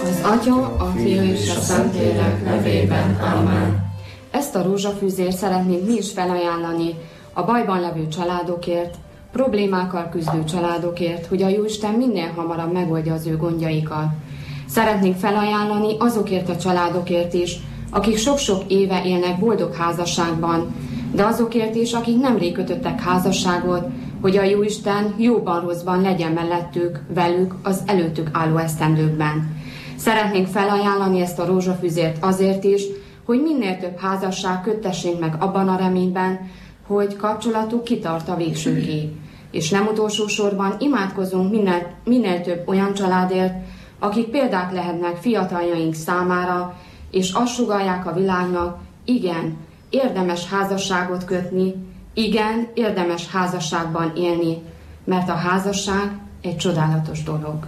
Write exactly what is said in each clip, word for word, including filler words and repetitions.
Az Atya, a Fiú és a Szentlélek nevében. Amen. Ezt a rózsafűzért szeretnénk mi is felajánlani a bajban levő családokért, problémákkal küzdő családokért, hogy a Jóisten minél hamarabb megoldja az ő gondjaikat. Szeretnénk felajánlani azokért a családokért is, akik sok-sok éve élnek boldog házasságban, de azokért is, akik nemrég kötöttek házasságot, hogy a Jóisten jóban rosszban legyen mellettük, velük az előttük álló esztendőkben. Szeretnénk felajánlani ezt a rózsafűzért azért is, hogy minél több házasság köttessénk meg abban a reményben, hogy kapcsolatuk kitart a végsőkig. És nem utolsó sorban imádkozunk minél, minél több olyan családért, akik példák lehetnek fiataljaink számára, és azt sugallják a világnak, igen, érdemes házasságot kötni, igen, érdemes házasságban élni, mert a házasság egy csodálatos dolog.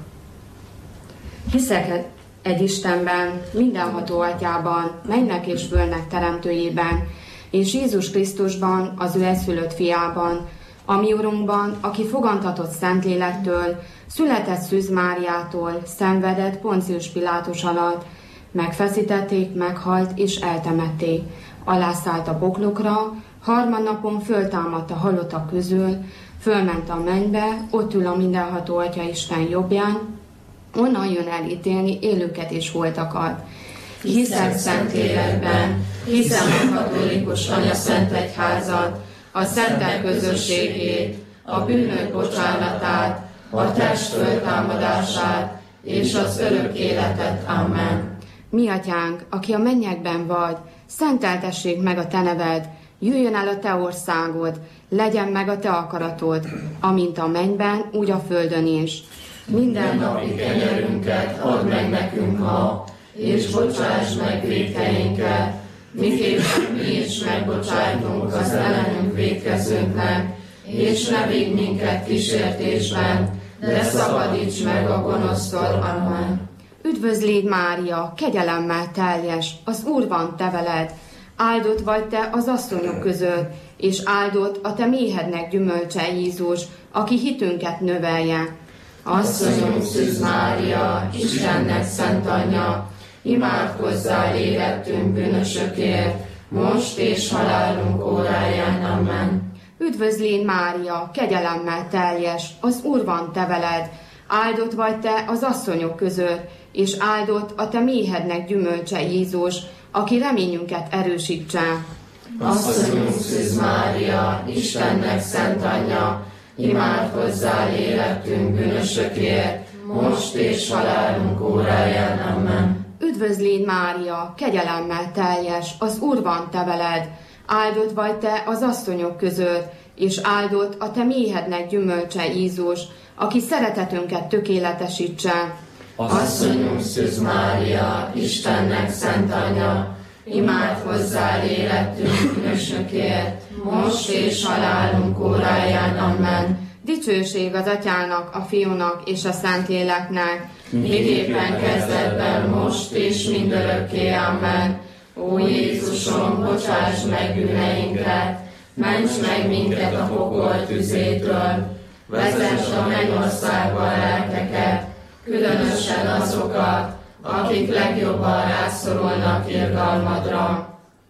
Hiszek egy Istenben, mindenható Atyában, mennek és földnek teremtőjében, és Jézus Krisztusban, az ő egyszülött fiában, a mi Urunkban, aki fogantatott Szentlélektől, született Szűz Máriától, szenvedett Poncius Pilátus alatt, megfeszítették, meghalt és eltemették, alászállt a poklokra, harmadnapon föltámadt a halottak közül, fölment a mennybe, ott ül a mindenható Atya Isten jobbján, onnan jön el ítélni élőket és holtakat. Hiszek Szentlélekben, hiszem a katolikus anyaszentegyházat, a szentek közösségét, a bűnök bocsánatát, a test föltámadását és az örök életet. Amen. Mi Atyánk, aki a mennyekben vagy, szenteltessék meg a te neved, jöjjön el a te országod, legyen meg a te akaratod, amint a mennyben, úgy a földön is. Minden napi kenyerünket add meg nekünk ma, és bocsáss meg vétkeinket, miképpen mi is megbocsájtunk az ellenünk vétkezőnknek, és ne vigy minket kísértésben, de szabadíts meg a gonosztól. Amen. Üdvözlégy Mária, kegyelemmel teljes, az Úr van te veled, áldott vagy te az asszonyok között, és áldott a te méhednek gyümölcse Jézus, aki hitünket növelje. Asszonyunk Szűz Mária, Istennek szent anyja, imádkozzál érettünk bűnösökért, most és halálunk óráján. Amen. Üdvözlégy Mária, kegyelemmel teljes, az Úr van te veled, áldott vagy te az asszonyok között, és áldott a te méhednek gyümölcse Jézus, aki reményünket erősítse. Asszonyunk Szűz Mária, Istennek szent anyja, imádkozzál érettünk bűnösökért, most és halálunk óráján. Amen. Üdvözlégy Mária, kegyelemmel teljes, az Úr van te veled, áldott vagy te az asszonyok között, és áldott a te méhednek gyümölcse Jézus, aki szeretetünket tökéletesítse. Asszonyunk Szűz Mária, Istennek szent anyja, imádkozzál érettünk bűnösökért, most és halálunk óráján. Amen. Dicsőség az Atyának, a Fiúnak és a Szentléleknek, miképpen kezdetben, most és mindörökké. Amen. Ó Jézusom, bocsáss meg bűneinket, ments meg minket a pokol tüzétől, vezess a mennyországba a lelkeket, különösen azokat, akik legjobban rászorulnak irgalmadra.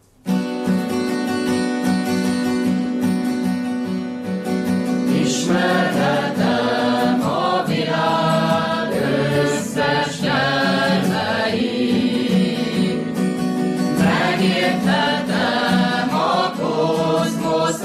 Ismerhetem a világ összes nyelveit, megérthetem a kozmosz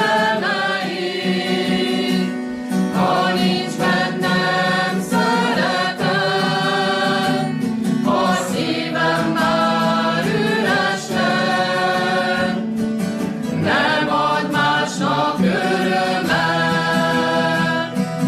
rejtelmeit, ha nincs bennem szeretet, a szívem már üres lett, nem ad másnak örömet,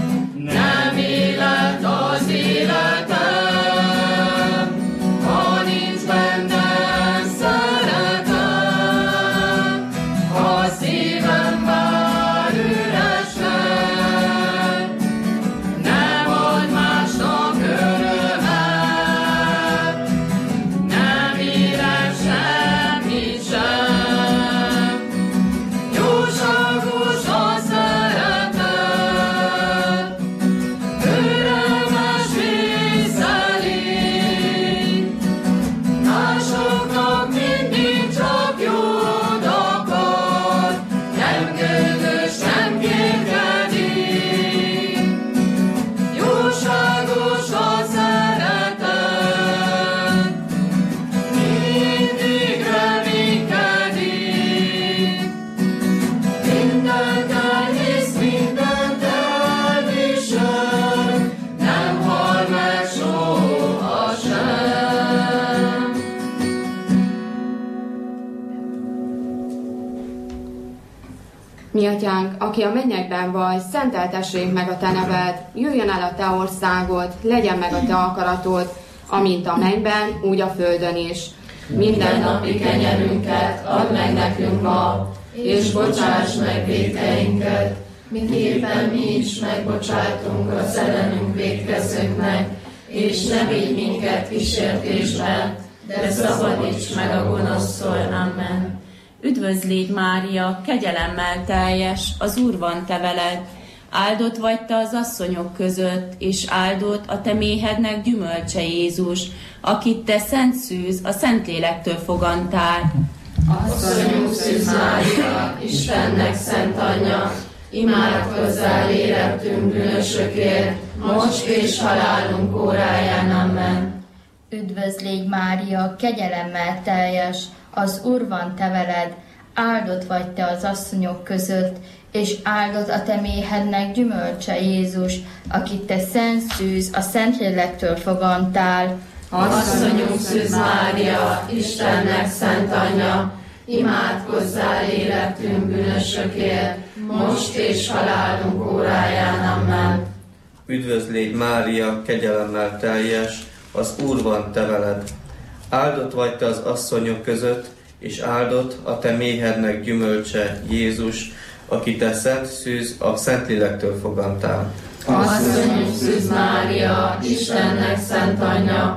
Mi atyánk, aki a mennyekben vagy, szenteltessék meg a te neved, jöjjön el a te országod, legyen meg a te akaratod, amint a mennyben, úgy a földön is. Minden napi kenyerünket add meg nekünk ma, és bocsáss meg vétkeinket, miképpen mi is megbocsátunk az ellenünk vétkezőknek, és ne védj minket kísértésben, de szabadíts meg a gonosztól. Amen. Üdvözl légy, Mária, kegyelemmel teljes, az Úr van te veled. Áldott vagy te az asszonyok között, és áldott a te méhednek gyümölcse Jézus, akit te szent szűz, a Szentlélektől fogantál. Asszonyunk Szűz Mária, Istennek szent anyja, imádkozzál érettünk bűnösökért, most és halálunk óráján. Amen. Üdvözl légy, Mária, kegyelemmel teljes, az Úr van te veled, áldott vagy te az asszonyok között, és áldott a te méhednek gyümölcse Jézus, akit te szent szűz, a Szentlélektől fogantál. Asszonyunk Szűz Mária, Istennek szent anyja, imádkozzál érettünk bűnösökért, most és halálunk óráján. Amen. Üdvözl légy, Mária, kegyelemmel teljes, az Úr van te veled. Áldott vagy te az asszonyok között, és áldott a te méhednek gyümölcse Jézus, aki te szent szűz, a Szentlélektől fogantál. Asszonyunk Szűz Mária, Istennek szent anyja,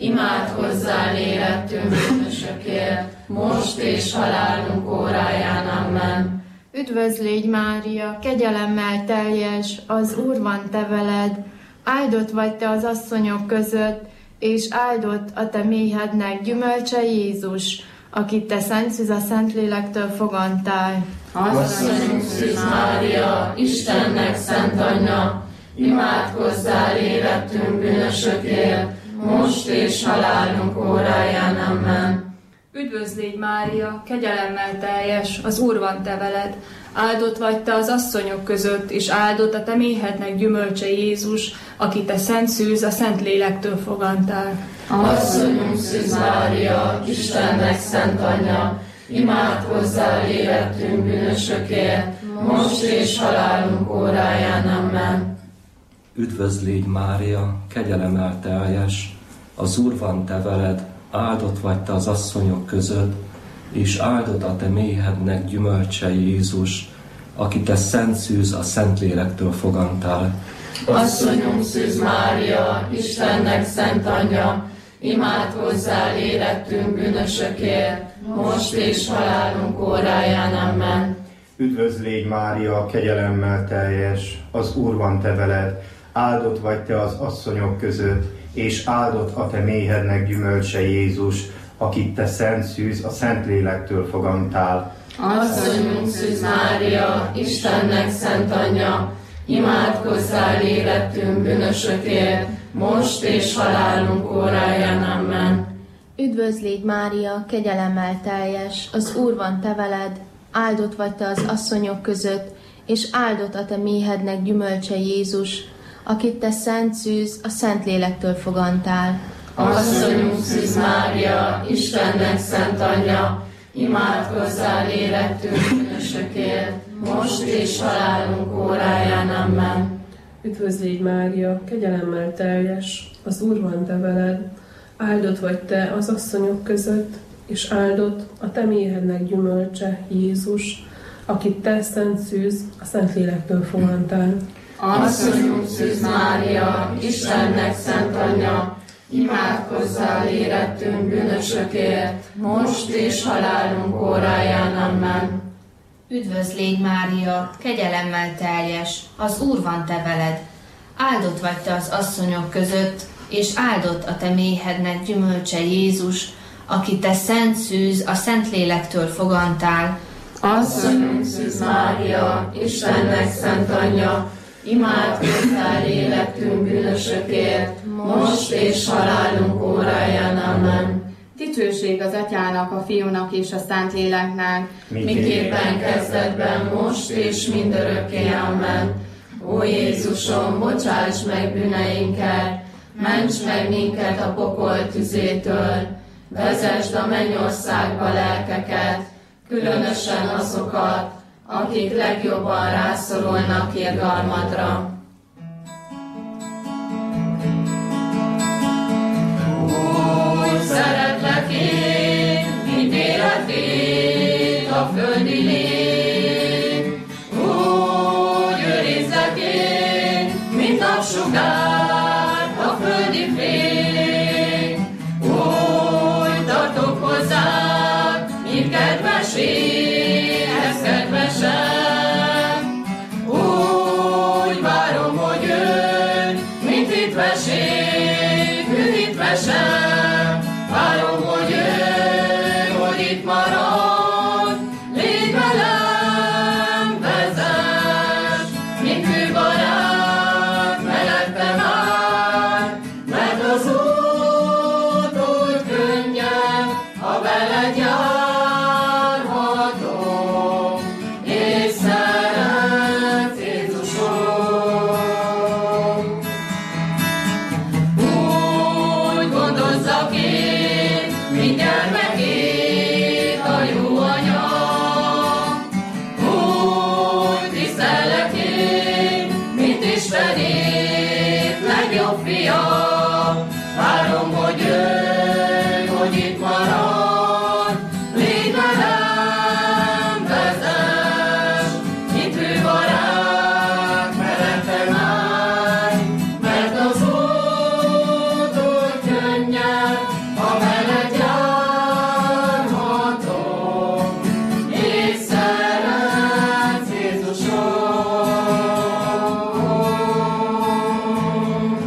imádkozzál érettünk bűnösökért, most és halálunk óráján. Amen. Üdvözl légy, Mária, kegyelemmel teljes, az Úr van te veled, áldott vagy te az asszonyok között, és áldott a te méhednek gyümölcse Jézus, akit te szent szűz, a Szentlélektől fogantál. Asszonyunk Szűz Mária, Istennek szent anyja, imádkozzál érettünk bűnösökért, most és halálunk óráján. Amen. Üdvözl légy, Mária, kegyelemmel teljes, az Úr van te veled, áldott vagy te az asszonyok között, és áldott a te méhednek gyümölcse Jézus, akit te szent szűz, a Szentlélektől fogantál. Asszonyunk Szűz Mária, Istennek szent anyja, imádkozzál érettünk bűnösökért, most és halálunk óráján. Amen. Üdvözl légy, Mária, kegyelemmel teljes, az Úr van te veled, áldott vagy te az asszonyok között, és áldott a te méhednek gyümölcse Jézus, aki te szent szűz, a Szentlélektől fogantál. Asszonyunk Szűz Mária, Istennek szent anyja, imádkozzál érettünk bűnösökért, most és halálunk óráján. Amen. Üdvözl légy, Mária, kegyelemmel teljes, az Úr van te veled, áldott vagy te az asszonyok között, és áldott a te méhednek gyümölcse Jézus, akit te szent szűz, a Szentlélektől fogantál. Asszonyunk Szűz Mária, Istennek szent anyja, imádkozzál érettünk bűnösökért, most és halálunk óráján. Amen. Üdvözl légy, Mária, kegyelemmel teljes, az Úr van te veled, áldott vagy te az asszonyok között, és áldott a te méhednek gyümölcse Jézus, akit te szent szűz, a Szentlélektől fogantál. Asszonyunk Szűz Mária, Istennek szent anyja, imádkozzál érettünk bűnösökért, most és halálunk óráján. Amen. Üdvözl légy, Mária, kegyelemmel teljes, az Úr van te veled, áldott vagy te az asszonyok között, és áldott a te méhednek gyümölcse Jézus, akit te szent szűz, a Szentlélektől fogantál. Asszonyunk Szűz Mária, Istennek szent anyja, imádkozzál érettünk bűnösökért, most és halálunk óráján. Amen. Üdvözl légy, Mária, kegyelemmel teljes, az Úr van te veled, áldott vagy te az asszonyok között, és áldott a te méhednek gyümölcse Jézus, aki te szent szűz, a Szentlélektől fogantál. Asszonyunk Szűz Mária, Istennek szent anyja, imádkozzál érettünk bűnösökért, most és halálunk óráján. Amen. Dicsőség az Atyának, a Fiúnak és a Szentléleknek, miképpen kezdetben, most és mindörökké. Amen. Ó Jézusom, bocsáss meg bűneinket, ments meg minket a pokol tüzétől, vezesd a mennyországba lelkeket, különösen azokat, akik legjobban rászorulnak irgalmadra. Úgy szeretlek én, mint életét a földi lény. Úgy őrizzek én, mint napsugár a földi fény. Úgy tartok hozzád, mint kedveséhez kedvesem. Úgy várom, hogy jöjj, mint hitvesség, hitvesem. Várom, hogy jöjj, hogy itt marad, légy velem, vezess, mint hűbarát, mellettem áll, mert az út úgy könnyen, ha veled járhatok, és szeretsz, Jézusom. Úgy gondozzak én, mint gyermekét a jó anya. Úgy tisztellek én, mint Istenét legjobb fia. Várom, hogy jöjj, hogy itt marad, légy velem, vezess, mint hűbarát, mellettem állj, mert az út úgy könnyen, ha veled járhatok, és szeretsz, Jézusom.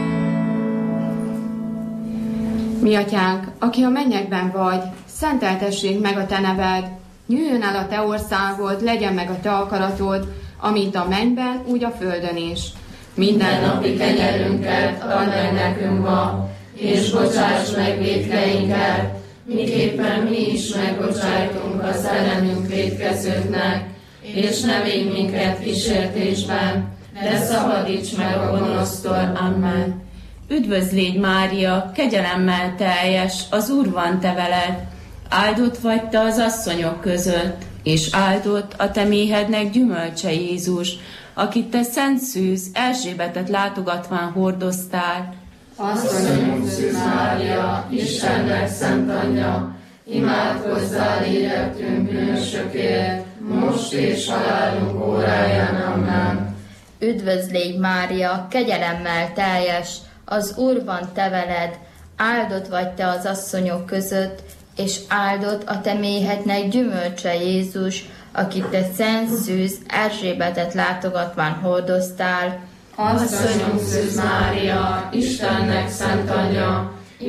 Mi atyánk, aki a mennyekben vagy, szenteltessék meg a te neved, jöjjön el a te országod, legyen meg a te akaratod, amint a mennyben, úgy a földön is. Mindennapi kenyerünket add meg nekünk ma, és bocsáss meg vétkeinket, miképpen mi is megbocsájtunk az ellenünk vétkezőknek, és ne védj minket kísértésben, de szabadíts meg a gonosztól. Amen. Üdvözlégy Mária, kegyelemmel teljes, az Úr van te veled. Áldott vagy te az asszonyok között, és áldott a te méhednek gyümölcse Jézus, akit te szent szűz Erzsébetet látogatván hordoztál. Asszonyunk Szűz Mária, Istennek szent anyja, imádkozzál érettünk bűnösökért, most és halálunk óráján. Amen. Üdvözlégy Mária, kegyelemmel teljes, az Úr van te veled, áldott vagy te az asszonyok között, és áldott a te méhednek gyümölcse Jézus, akit te szent szűz Erzsébetet látogatván hordoztál. Asszonyunk Szűz Mária, Istennek szent anyja,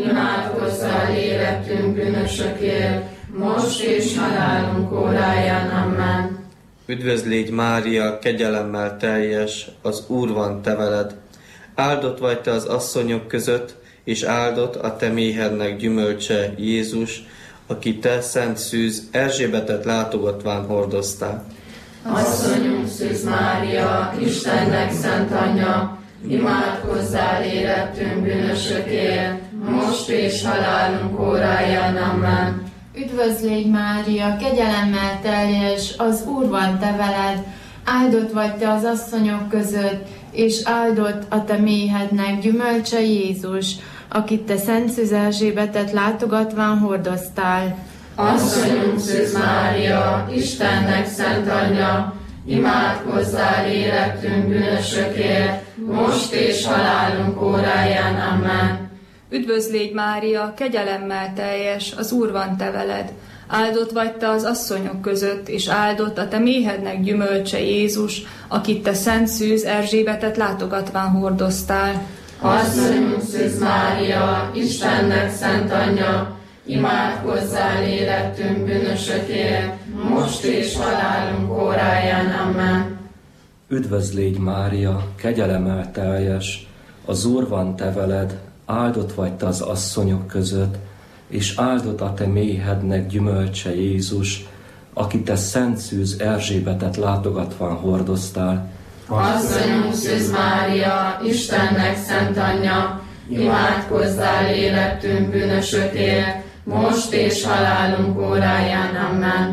imádkozzál érettünk bűnösökért, most és halálunk óráján. Amen. Üdvözlégy Mária, kegyelemmel teljes, az Úr van te veled. Áldott vagy te az asszonyok között, és áldott a te méhednek gyümölcse Jézus, aki te szent szűz Erzsébetet látogatván hordoztál. Asszonyunk Szűz Mária, Istennek szent anyja, imádkozzál érettünk bűnösökért, most és halálunk óráján. Amen. Üdvözlégy Mária, kegyelemmel teljes, az Úr van te veled, áldott vagy te az asszonyok között, és áldott a te méhednek gyümölcse Jézus, akit te szent szűz Erzsébetet látogatván hordoztál. Asszonyunk Szűz Mária, Istennek szent anyja, imádkozzál érettünk bűnösökért, most és halálunk óráján. Amen. Üdvözlégy Mária, kegyelemmel teljes, az Úr van te veled. Áldott vagy te az asszonyok között, és áldott a te méhednek gyümölcse Jézus, akit te szent szűz Erzsébetet látogatván hordoztál. Asszonyunk Szűz Mária, Istennek szent anyja, imádkozzál érettünk bűnösökért, most és halálunk óráján. Amen. Üdvözlégy Mária, kegyelemmel teljes, az Úr van te veled, áldott vagy te az asszonyok között, és áldott a te méhednek gyümölcse Jézus, akit te szent szűz Erzsébetet látogatván hordoztál. Asszonyunk Szűz Mária, Istennek szent anyja, imádkozzál érettünk bűnösökért, most és halálunk óráján. Amen.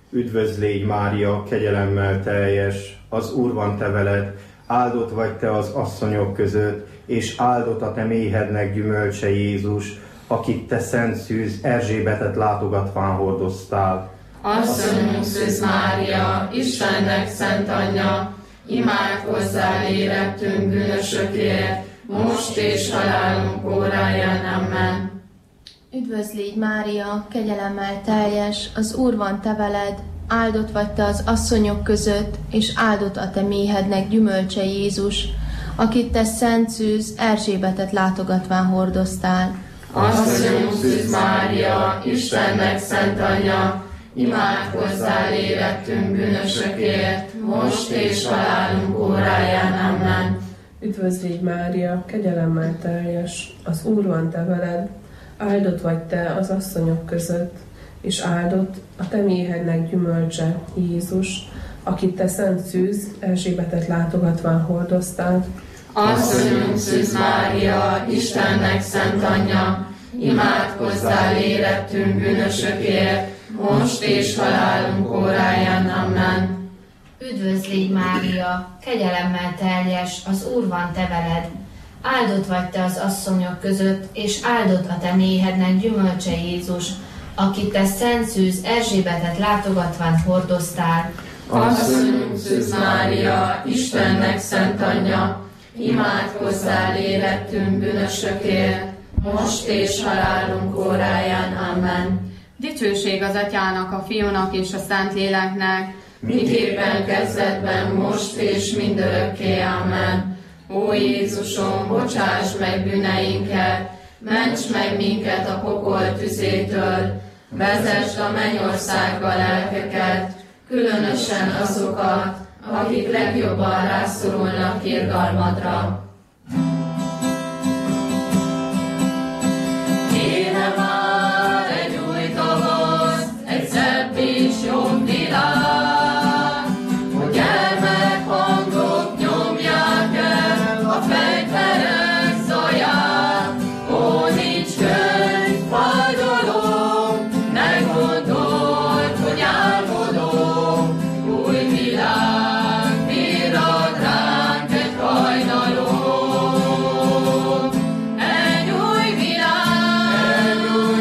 Üdvözl légy Mária, kegyelemmel teljes, az Úr van te veled, áldott vagy te az asszonyok között, és áldott a te méhednek gyümölcse Jézus, akit te szent szűz Erzsébetet látogatván hordoztál. Asszonyunk Szűz Mária, Istennek szent anyja, imádkozzál érettünk bűnösökért, most és halálunk óráján. Amen. Üdvözl légy Mária, kegyelemmel teljes, az Úr van te veled, áldott vagy te az asszonyok között, és áldott a te méhednek gyümölcse Jézus, akit te szent szűz Erzsébetet látogatván hordoztál. Asszonyunk Szűz Mária, Istennek szent anyja, imádkozzál érettünk bűnösökért, most és halálunk óráján. Amen. Üdvözl légy Mária, kegyelemmel teljes, az Úr van te veled, áldott vagy te az asszonyok között, és áldott a te méhednek gyümölcse Jézus, akit te szent szűz Erzsébetet látogatván hordoztál. Asszonyunk Szűz Mária, Istennek szent anyja, imádkozzál érettünk bűnösökért, most és halálunk óráján. Amen. Üdvözl légy Mária, kegyelemmel teljes, az Úr van te veled, áldott vagy te az asszonyok között, és áldott a te méhednek gyümölcse Jézus, akit te szent szűz Erzsébetet látogatván hordoztál. Asszonyunk Szűz Mária, Istennek szent anyja, imádkozzál érettünk bűnösökért, most és halálunk óráján. Amen. Dicsőség az Atyának, a Fiúnak és a Szentléleknek, miképpen kezdetben, most és mindörökké. Amen. Ó Jézusom, bocsáss meg bűneinket, ments meg minket a pokol tüzétől, vezesd a mennyországba lelkeket, különösen azokat, akik legjobban rászorulnak irgalmadra. Kéne már egy új tavasz, egy szebb és jobb világ, hogy gyermekhangok nyomják el a fegyverek zaját. Ó, nincs könny, fájdalom, ne gondold, hogy álmodom, új világ virrad ránk egy hajnalom. Egy új világ, egy új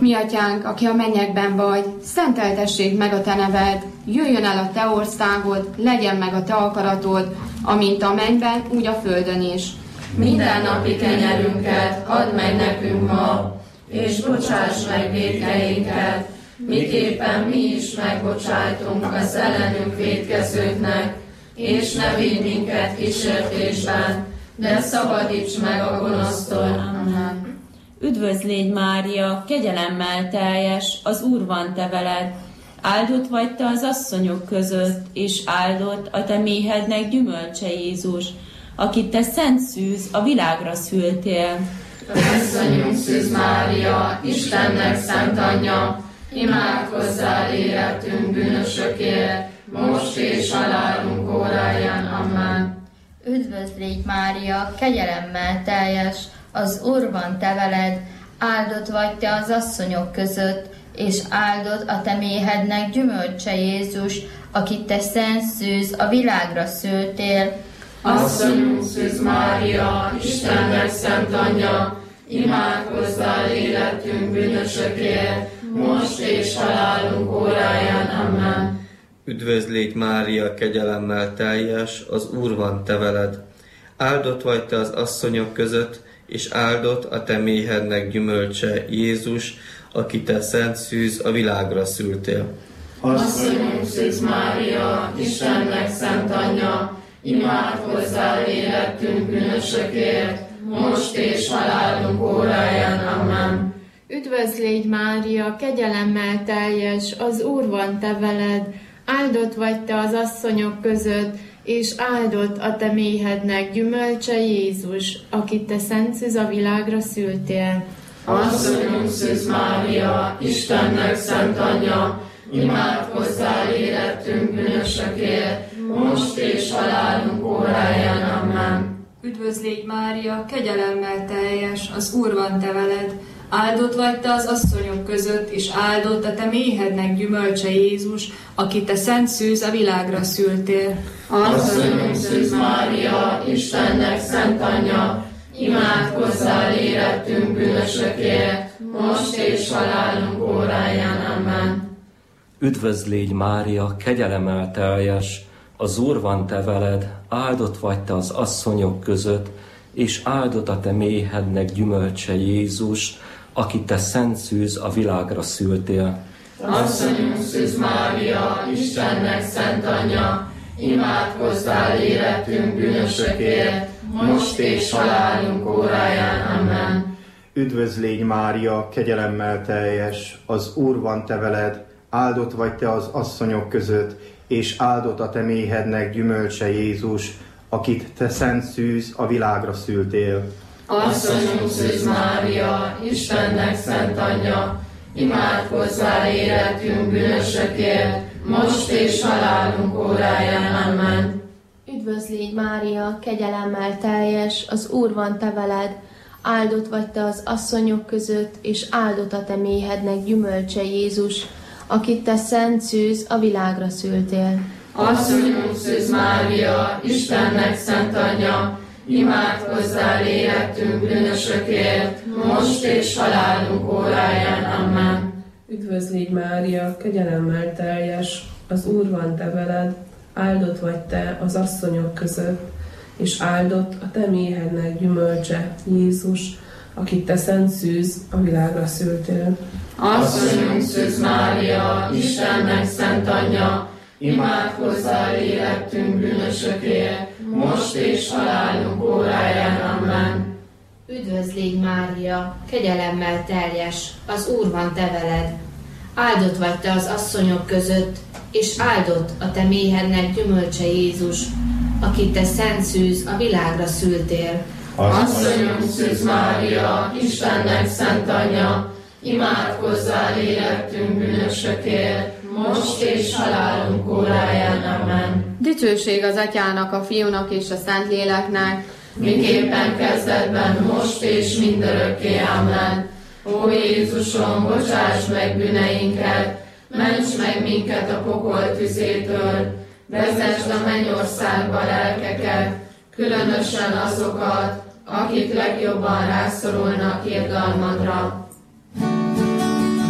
Mi atyánk, aki a mennyekben vagy, szenteltessék meg a te neved, jöjjön el a te országod, legyen meg a te akaratod, amint a mennyben, úgy a földön is. Mindennapi kenyerünket add meg nekünk ma, és bocsáss meg vétkeinket, miképpen mi is megbocsájtunk az ellenünk vétkezőknek, és ne vigy minket kísértésben, de szabadíts meg a gonosztól. Amen. Üdvözlégy Mária, kegyelemmel teljes, az Úr van te veled. Áldott vagy te az asszonyok között, és áldott a te méhednek gyümölcse Jézus, akit te szent szűz, a világra szültél. Asszonyunk Szűz Mária, Istennek szent anyja, imádkozzál érettünk bűnösökért, most és halálunk óráján. Amen. Üdvözlégy Mária, kegyelemmel teljes, az Úr van te veled, áldott vagy te az asszonyok között, és áldott a te méhednek gyümölcse Jézus, akit te szent szűz, a világra szültél. Asszonyunk Szűz Mária, Istennek szent anyja, imádkozzál életünk bűnösökért, most és halálunk óráján. Amen. Üdvözlégy Mária, kegyelemmel teljes, az Úr van te veled. Áldott vagy te az asszonyok között, és áldott a te méhednek gyümölcse Jézus, aki te szent szűz, a világra szültél. Asszonyunk Szűz Mária, Istennek szent anyja, imádkozzál érettünk bűnösökért, most és halálunk óráján. Amen. Üdvözlégy Mária, kegyelemmel teljes, az Úr van te veled, áldott vagy te az asszonyok között, és áldott a te méhednek gyümölcse Jézus, akit te szent szűz, a világra szültél. Asszonyunk Szűz Mária, Istennek szent anyja, imádkozzál érettünk bűnösökért, most és halálunk óráján. Amen. Üdvözlégy Mária, kegyelemmel teljes, az Úr van te veled, áldott vagy te az asszonyok között, és áldott a te méhednek gyümölcse Jézus, akit te szent szűz, a világra szültél. Asszonyunk Szűz Mária, Istennek szent anyja, imádkozzál érettünk bűnösökért, most és halálunk óráján. Amen. Üdvözlégy Mária, kegyelemmel teljes, az Úr van te veled, áldott vagy te az asszonyok között, és áldott a te méhednek gyümölcse Jézus, akit te szent szűz, a világra szültél. Asszonyunk Szűz Mária, Istennek szent anyja, imádkozzál érettünk bűnösökért, most és halálunk óráján. Amen. Üdvözlégy Mária, kegyelemmel teljes, az Úr van te veled, áldott vagy te az asszonyok között, és áldott a te méhednek gyümölcse Jézus, akit te szent szűz, a világra szültél. Asszonyunk Szűz Mária, Istennek szent anyja, imádkozzál érettünk bűnösökért, most és halálunk óráján. Amen. Üdvözlégy Mária, kegyelemmel teljes, az Úr van te veled, áldott vagy te az asszonyok között, és áldott a te méhednek gyümölcse Jézus, akit te szent szűz, a világra szültél. Asszonyunk Szűz Mária, Istennek szent anyja, imádkozzál érettünk bűnösökért, most és halálunk óráján. Amen. Üdvözlégy Mária, kegyelemmel teljes, az Úr van te veled, áldott vagy te az asszonyok között, és áldott a te méhednek gyümölcse Jézus, akit te szent szűz, a világra szültél. Asszonyunk Szűz Mária, Istennek szent anyja, imádkozzál érettünk bűnösökért, most és halálunk óráján. Amen. Üdvözlégy Mária, kegyelemmel teljes, az Úr van te veled, áldott vagy te az asszonyok között, és áldott a te méhednek gyümölcse Jézus, akit te szent szűz, a világra szültél. Asszonyunk Szűz Mária, Istennek szent anyja, imádkozzál érettünk bűnösökért, most és halálunk óráján. Amen. Dicsőség az Atyának, a Fiúnak és a Szentléleknek, miképpen kezdetben, most és mindörökké. Amen. Ó Jézusom, bocsáss meg bűneinket, ments meg minket a pokol tüzétől, vezesd a mennyországba lelkeket, különösen azokat, akik legjobban rászorulnak irgalmadra.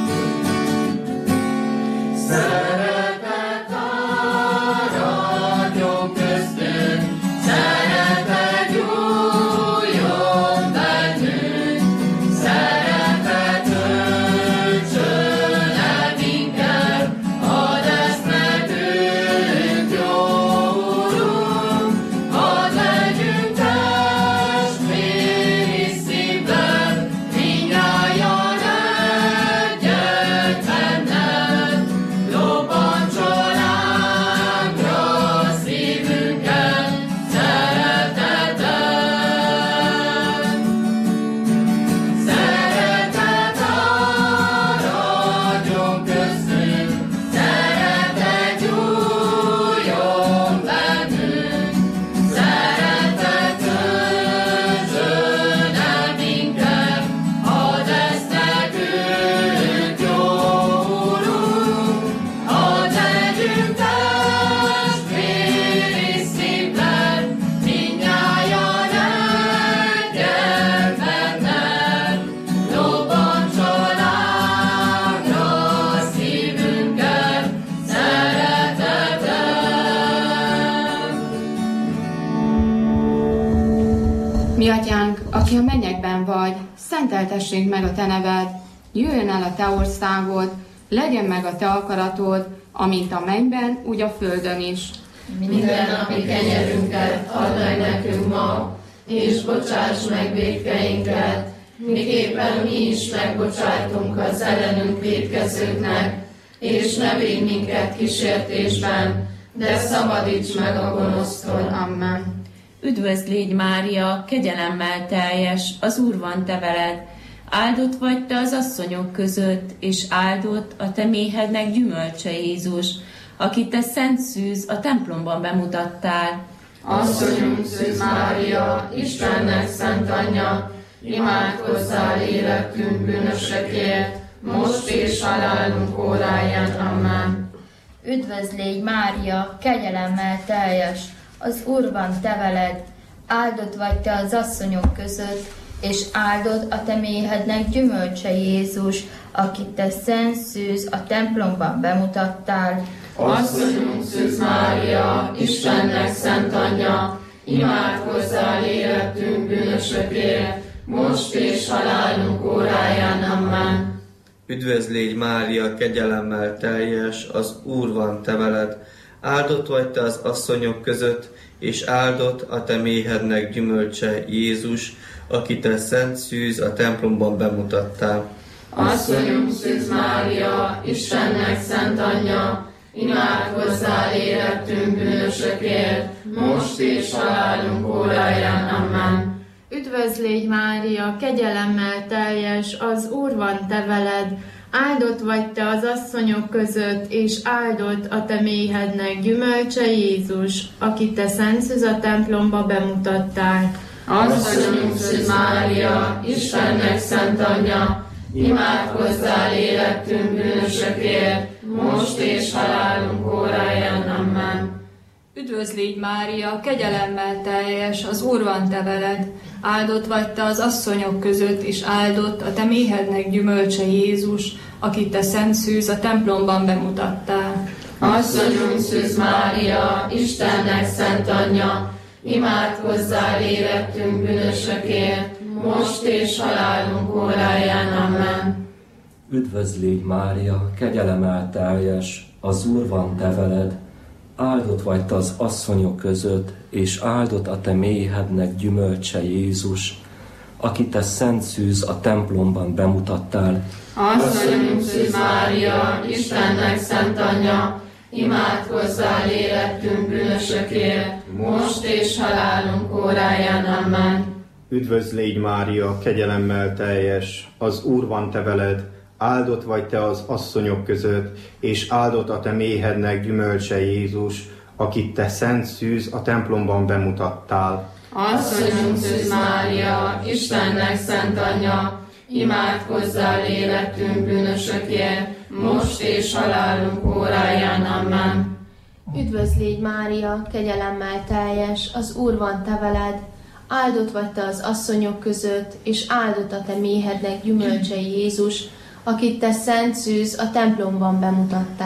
Mi atyánk, aki a mennyekben vagy, szenteltessék meg a te neved, jöjjön el a te országod, legyen meg a te akaratod, amint a mennyben, úgy a földön is. Minden napi kenyerünket add meg nekünk ma, és bocsáss meg vétkeinket, miképpen mi is megbocsájtunk az ellenünk vétkezőknek, és ne védj minket kísértésben, de szabadíts meg a gonosztól. Amen. Üdvözl légy Mária, kegyelemmel teljes, az Úr van te veled. Áldott vagy te az asszonyok között, és áldott a te méhednek gyümölcse Jézus, akit te szent szűz a templomban bemutattál. Asszonyunk Szűz Mária, Istennek szent anyja, imádkozzál életünk bűnösekért, most és halálunk óráján. Amen. Üdvözl légy Mária, kegyelemmel teljes, az Úr van te veled, áldott vagy te az asszonyok között, és áldott a te méhednek gyümölcse Jézus, akit te szent szűz a templomban bemutattál. Asszonyunk Szűz Mária, Istennek szent anyja, imádkozzál életünk bűnösökért, most és halálunk óráján. Amen. Üdvözl légy Mária, kegyelemmel teljes, az Úr van te veled, áldott vagy te az asszonyok között, és áldott a te méhednek gyümölcse Jézus, aki te szent szűz a templomban bemutattál. Asszonyunk Szűz Mária, Istennek szent anyja, imádkozzál életünk bűnösökért, most és halálunk óráján. Amen. Üdvözl légy Mária, kegyelemmel teljes, az Úr van te veled, áldott vagy te az asszonyok között, és áldott a te méhednek gyümölcse Jézus, akit te szent szűz a templomba bemutattál. Asszonyunk Szűz Mária, Istennek szent anyja, imádkozzál életünk bűnösökért, most és halálunk óráján. Amen. Üdvözl légy Mária, kegyelemmel teljes, az Úr van te veled, áldott vagy te az asszonyok között, és áldott a te méhednek gyümölcse Jézus, akit te szent szűz a templomban bemutattál. Asszonyunk Szűz Mária, Istennek szent anyja, imádkozzál életünk bűnösökért, most és halálunk óráján. Amen. Üdvözl légy Mária, kegyelemmel teljes, az Úr van te veled, áldott vagy te az asszonyok között, és áldott a te méhednek gyümölcse Jézus, akit te szent szűz a templomban bemutattál. Asszonyunk Szűz Mária, Istennek szent anyja, imádkozzál életünk bűnösökért, most és halálunk óráján. Amen. Üdvözl légy Mária, kegyelemmel teljes, az Úr van te veled, áldott vagy te az asszonyok között, és áldott a te méhednek gyümölcse Jézus, akit te szent szűz a templomban bemutattál. Asszonyunk Szűz Mária, Istennek szent anyja, imádkozzál életünk bűnösökért, most és halálunk óráján. Amen. Üdvözl légy Mária, kegyelemmel teljes, az Úr van te veled, áldott vagy te az asszonyok között, és áldott a te méhednek gyümölcse Jézus, akit te szent szűz a templomban bemutattál.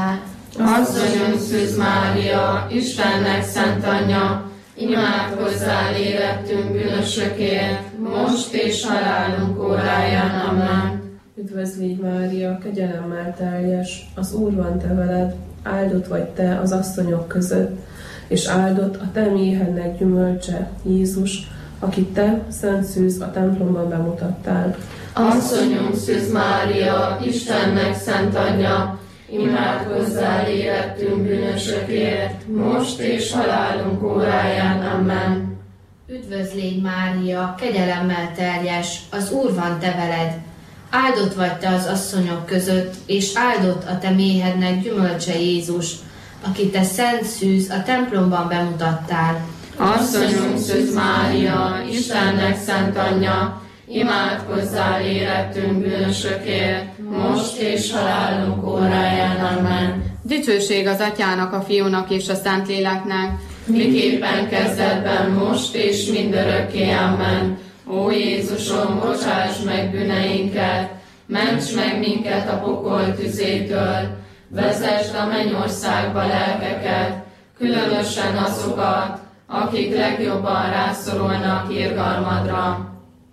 Asszonyunk Szűz Mária, Istennek szent anyja, imádkozzál érettünk bűnösökért, most és halálunk óráján. Amen. Üdvözl légy Mária, kegyelemmel teljes, az Úr van te veled, áldott vagy te az asszonyok között, és áldott a te méhednek gyümölcse, Jézus, akit te, Szent Szűz, a templomban bemutattál. Asszonyunk Szűz Mária, Istennek szent anyja, imádkozzál érettünk bűnösökért, most és halálunk óráján. Amen. Üdvözl légy Mária, kegyelemmel teljes, az Úr van te veled, áldott vagy te az asszonyok között, és áldott a te méhednek gyümölcse, Jézus, akit te Szent Szűz a templomban bemutattál. Asszonyunk Szűz Mária, Istennek szent anyja, imádkozzál érettünk bűnösökért, most és halálunk óráján. Amen. Dicsőség az Atyának, a Fiúnak és a Szentléleknek, miképpen kezdetben, most és mindörökké. Amen. Ó Jézusom, bocsáss meg bűneinket, ments meg minket a pokol tüzétől, vezesd a mennyországba lelkeket, különösen azokat, akik legjobban rászorulnak irgalmadra.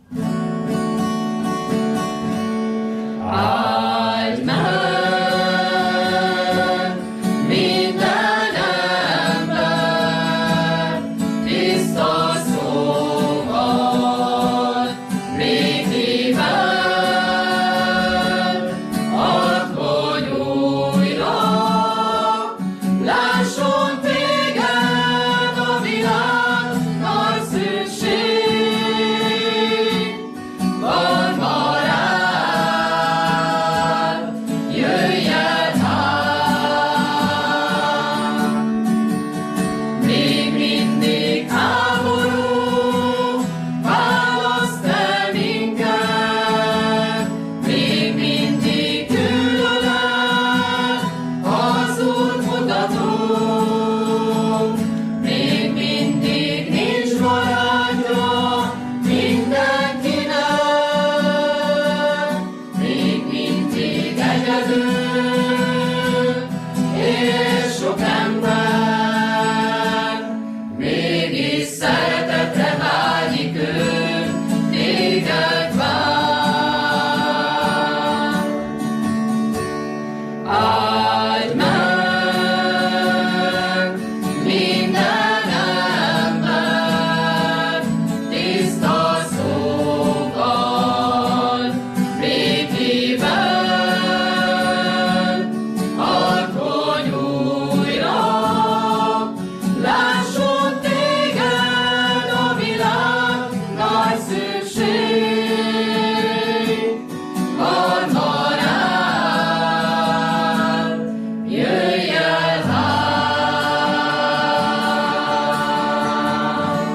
Áldj meg minden ember, tiszta szóval, békével, add, hogy újra lásson téged a világ, nagy szükség van ma rád, jöjj el hát. Még mindig háború választ el minket, még mindig gyűlölet, hazug mutatunk, még mindig nincs barátja mindenkinek, még mindig egyedül és sok ember, mégis szeretetre vágyik ő, téged vár. Áldj meg minden ember, tiszta szóval, békével, add, hogy újra lásson téged a világ, nagy szükség van ma rád, jöjj el hát.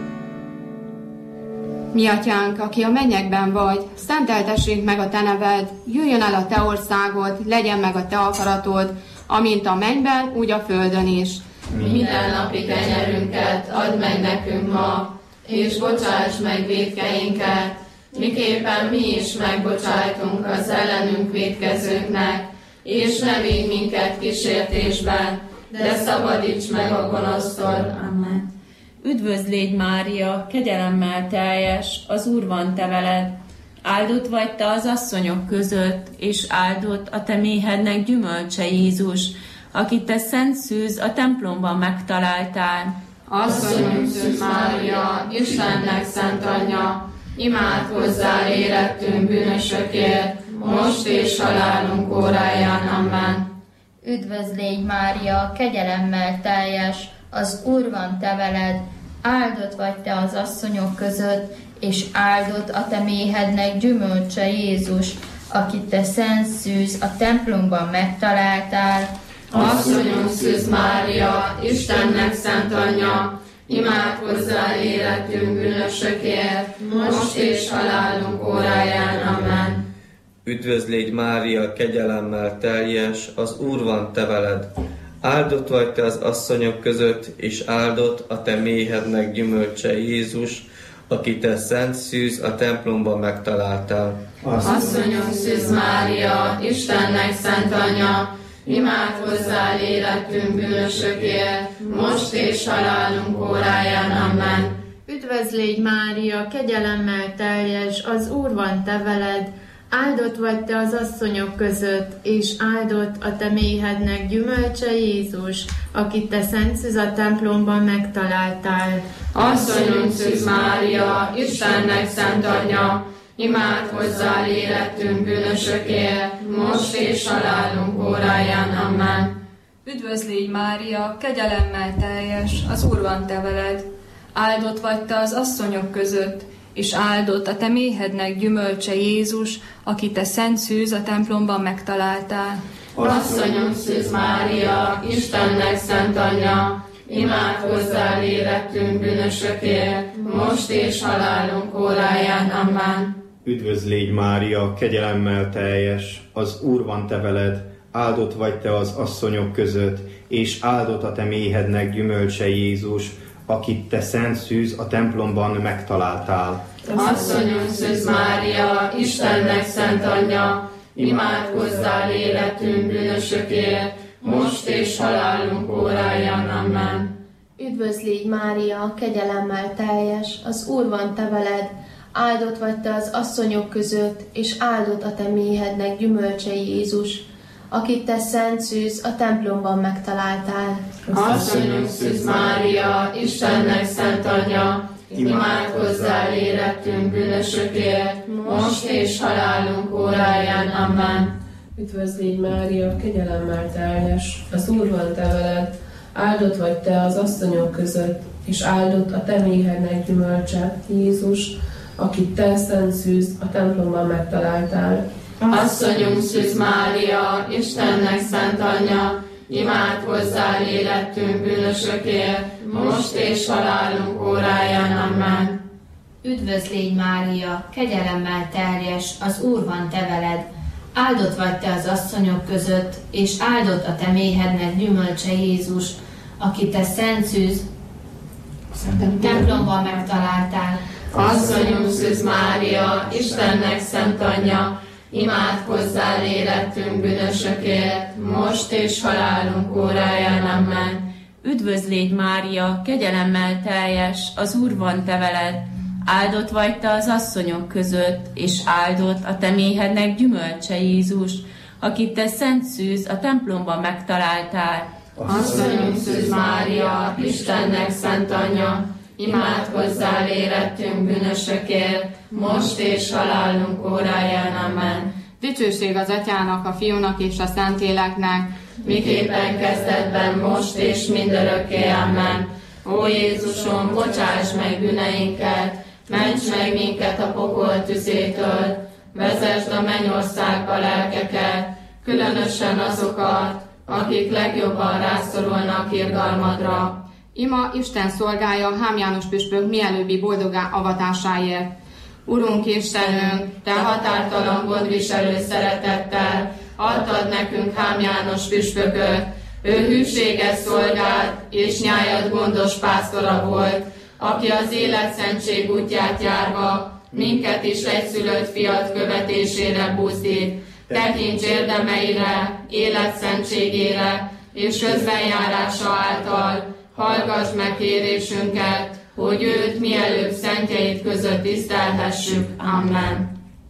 Mi Atyánk, aki a mennyekben vagy, szenteltessék meg a te neved, jöjjön el a te országod, legyen meg a te akaratod, amint a mennyben, úgy a földön is. Minden napi kenyerünket add meg nekünk ma, és bocsáss meg vétkeinket, miképpen mi is megbocsájtunk az ellenünk vétkezőknek, és ne védj minket kísértésben, de szabadíts meg a gonosztól. Amen. Üdvözl légy Mária, kegyelemmel teljes, az Úr van te veled, áldott vagy te az asszonyok között, és áldott a te méhednek gyümölcse, Jézus, akit te Szent Szűz a templomban megtaláltál. Asszonyunk Szűz Mária, Istennek szent anyja, imádkozzál érettünk bűnösökért, most és halálunk óráján. Amen. Üdvözl légy Mária, kegyelemmel teljes, az Úr van te veled, áldott vagy te az asszonyok között, és áldott a te méhednek gyümölcse, Jézus, akit te Szent Szűz a templomban megtaláltál. Asszonyunk Szűz Mária, Istennek szent anyja, imádkozzál érettünk bűnösökért, most és halálunk óráján. Amen. Üdvözl légy Mária, kegyelemmel teljes, az Úr van te veled, áldott vagy te az asszonyok között, és áldott a te méhednek gyümölcse, Jézus, akit te Szent Szűz a templomban megtaláltál. Asszonyunk Szűz Mária, Istennek szent anyja, imádkozzál életünk bűnösökért, most és halálunk óráján. Amen. Üdvözl légy Mária, kegyelemmel teljes, az Úr van te veled, áldott vagy te az asszonyok között, és áldott a te méhednek gyümölcse Jézus, akit te szent szűz a templomban megtaláltál. Asszonyunk Szűz Mária, Istennek szent anyja, imádkozzál életünk bűnösökért, most és halálunk óráján. Amen. Üdvözl légy Mária, kegyelemmel teljes, az Úr van te veled, áldott vagy te az asszonyok között, és áldott a te méhednek gyümölcse Jézus, akit te szent szűz a templomban megtaláltál. Asszonyunk Szűz Mária, Istennek szent anyja, imádkozzál életünk bűnösökért, most és halálunk óráján. Amen. Üdvözl légy Mária, kegyelemmel teljes, az Úr van te veled, áldott vagy te az asszonyok között, és áldott a te méhednek gyümölcse Jézus, akit te szent szűz a templomban megtaláltál. Asszonyunk Szűz Mária, Istennek szent anyja, imádkozzál életünk bűnösökért, most és halálunk óráján. Amen. Üdvözl légy Mária, kegyelemmel teljes, az Úr van te veled, áldott vagy te az asszonyok között, és áldott a te méhednek gyümölcse Jézus, akit te szent szűz a templomban megtaláltál. Asszonyunk Szűz Mária, Istennek szent anyja, imádkozzál életünk bűnösökért, most és halálunk óráján. Amen. Üdvözl légy Mária, kegyelemmel teljes, az Úr van te veled, áldott vagy te az asszonyok között, és áldott a te méhednek gyümölcse Jézus, akit te szent szűz a templomban megtaláltál. Asszonyunk Szűz Mária, Istennek szent anyja, imádkozzál életünk bűnösökért, most és halálunk óráján. Amen. Üdvözl légy Mária, kegyelemmel teljes, az Úr van te veled, áldott vagy te az asszonyok között, és áldott a te méhednek gyümölcse Jézus, akit te szent szűz templomban megtaláltál. Asszonyunk Szűz Mária, Istennek szent anyja, imádkozzál életünk bűnösökért, most és halálunk óráján. Amen. Üdvözl légy Mária, kegyelemmel teljes, az Úr van te veled, áldott vagy te az asszonyok között, és áldott a te méhednek gyümölcse Jézus, akit te szent szűz a templomban megtaláltál. Asszonyunk Szűz Mária, Istennek szent anyja, imádkozzál életünk bűnösökért, most és halálunk óráján. Amen. Dicsőség az Atyának, a Fiúnak és a Szentléleknek, miképpen kezdetben, most és mindörökké. Amen. Ó Jézusom, bocsáss meg bűneinket, ments meg minket a pokol tüzétől, vezesd a mennyországba lelkeket, különösen azokat, akik legjobban rászorulnak irgalmadra. Ima Isten szolgálja Hám János püspök mielőbbi boldogá avatásáért. Urunk Istenünk, te határtalan gondviselő szeretettel adtad nekünk Hám János püspököt. Ő hűséges szolgád és nyájad gondos pásztora volt, aki az életszentség útját járva minket is egyszülött fiat követésére buzdít. Tekints érdemeire, életszentségére és közbenjárása által hallgass meg kérésünket, hogy őt mielőbb szentjeid között tisztelhessük. Amen.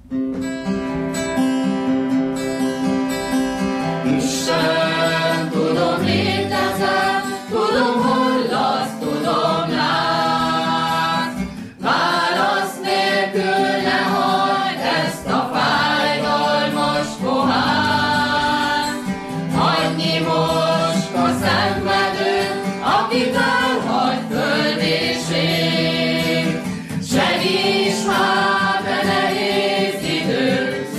Isten, tudom létezel, tudom hallasz, tudom látsz, válasz nélkül ne hagyd ezt a fájdalmas pohát. Annyi most a szenvedőt, akit elhagy föld és ég, segíts, hát de nehéz idő,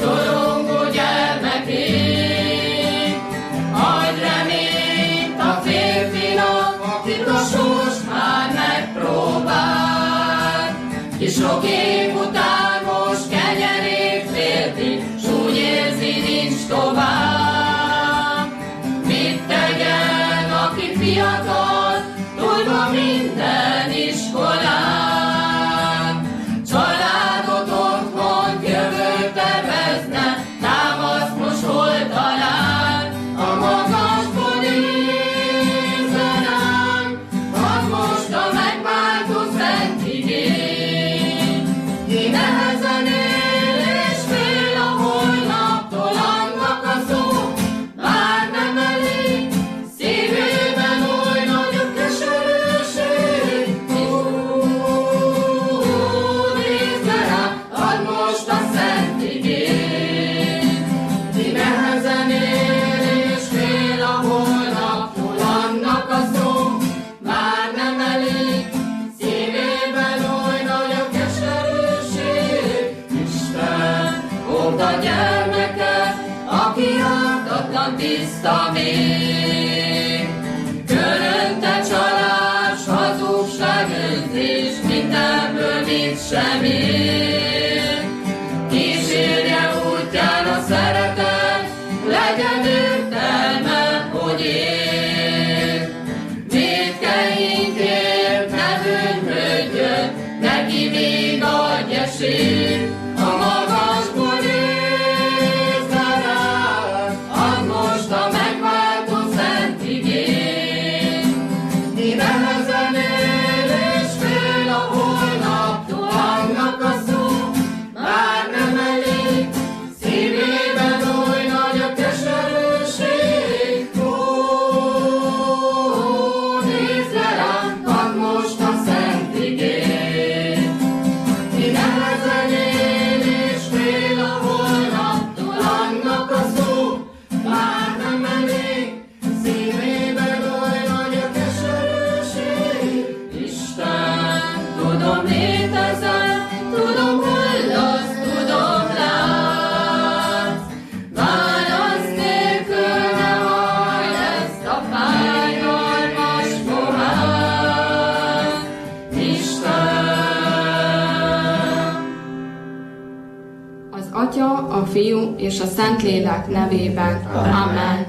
olyan tiszta még. Körönte csalás, hazugság, önzés, mindenből mit sem ér. Kísérje útján a szeretet, legyen értelme, hogy ér. Vétkeinkért ne bűnhődjön, neki még adj esélyt. A magasból nézze rád, add most a megváltó szent igét. Mi nehezen él és fél a holnaptól, annak a szó már nem elég, szívében oly nagy a keserűség. Ó, nézz le rám, add most a szent igét. Mi nehezen él és fél a holnaptól, annak a szó már nem elég, szívében oly nagy a keserűség. Isten, tudom létezel, tudom hallasz, tudom látsz, válasz nélkül ne hagyd ezt a fájdalmas pohár. Isten! Az Atya, a Fiú és a Szentlélek nevében. Amen.